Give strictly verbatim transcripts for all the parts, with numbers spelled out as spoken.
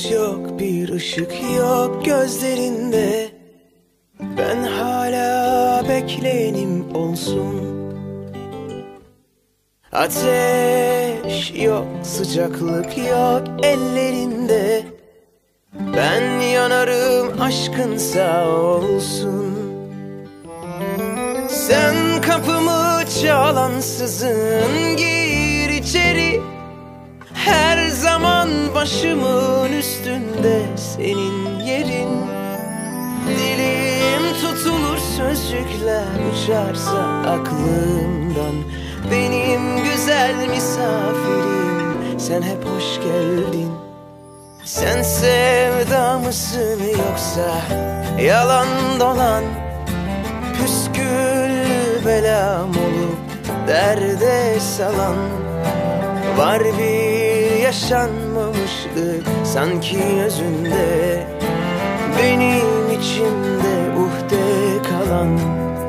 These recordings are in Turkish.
ses yok, bir ışık yok gözlerinde. Ben hala bekleyenim olsun. Ateş yok, sıcaklık yok ellerinde. Ben yanarım aşkın sağ olsun. Sen kapımı çalansızın gir içeri. Her zaman başımın üstünde senin yerin. Dilim tutulur sözcükler uçarsa aklımdan. Benim güzel misafirim, sen hep hoş geldin. Sen sevda mısın yoksa yalan dolan? Püsküllü belam olup derde salan. Var bir yaşanmamışlık sanki özünde, benim içimde uhde kalan.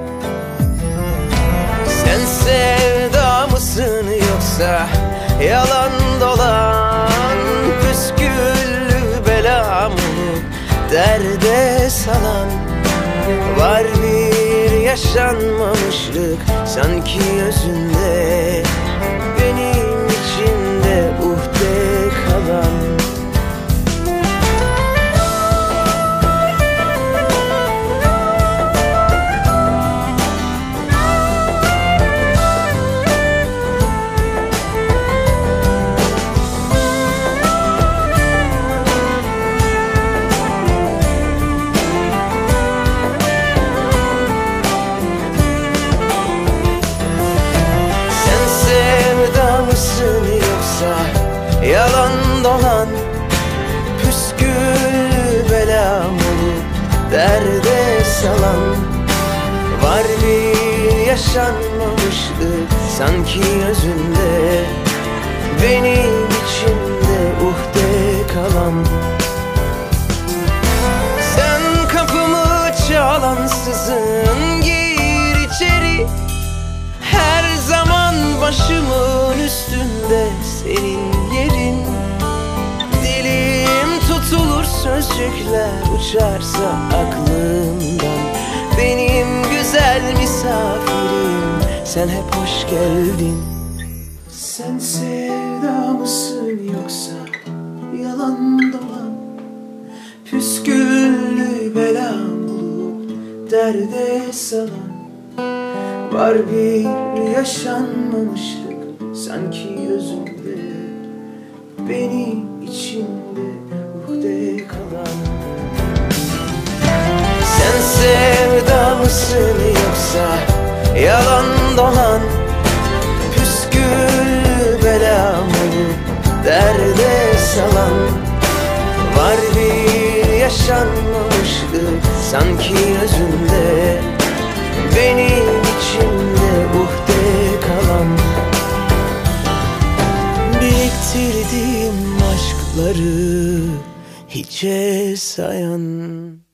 Sen sevda mısın yoksa yalan dolan? Püsküllü belam olup derde salan. Var bir yaşanmamışlık sanki özünde, benim içimde uhde kalan. Yalan dolan, püsküllü belam olup derde salan. Var bir yaşanmamışlık sanki özünde, benim içimde uhde kalan. Sen kapımı çalansızın gir içeri. Her zaman başımın üstünde senin yerin. Dilim tutulur sözcükler uçarsa aklımdan. Benim güzel misafirim, sen hep hoş geldin. Sen sevda mısın yoksa yalan dolan? Püsküllü belam olup derde salan. Var bir yaşanmamışlık sanki özünde, benim içimde uhde kalan. Sen sevda mısın yoksa yalan dolan? Püsküllü belam olup derde salan. Var bir yaşanmamışlık sanki özünde, benim içimde uhde kalan. Biriktirdiğim aşkları hiçe sayan.